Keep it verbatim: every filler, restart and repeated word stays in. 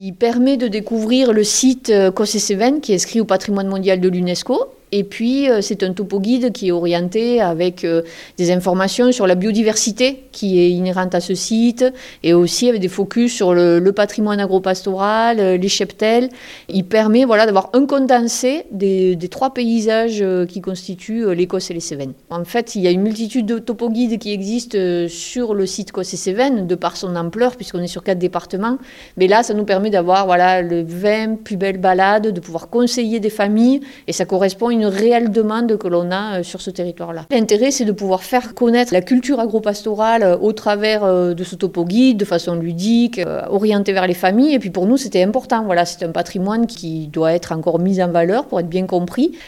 Il permet de découvrir le site Cossé-Cévennes qui est inscrit au patrimoine mondial de l'UNESCO. Et puis, c'est un topo-guide qui est orienté avec des informations sur la biodiversité qui est inhérente à ce site et aussi avec des focus sur le, le patrimoine agropastoral, les cheptels. Il permet voilà, d'avoir un condensé des, des trois paysages qui constituent l'Écosse et les Cévennes. En fait, il y a une multitude de topo-guides qui existent sur le site Cossé-Cévennes de par son ampleur puisqu'on est sur quatre départements. Mais là, ça nous permet d'avoir voilà, le vingt plus belles balades, de pouvoir conseiller des familles et ça correspond à une une réelle demande que l'on a sur ce territoire-là. L'intérêt, c'est de pouvoir faire connaître la culture agropastorale au travers de ce topo-guide, de façon ludique, orienté vers les familles. Et puis pour nous, c'était important. Voilà, c'est un patrimoine qui doit être encore mis en valeur pour être bien compris.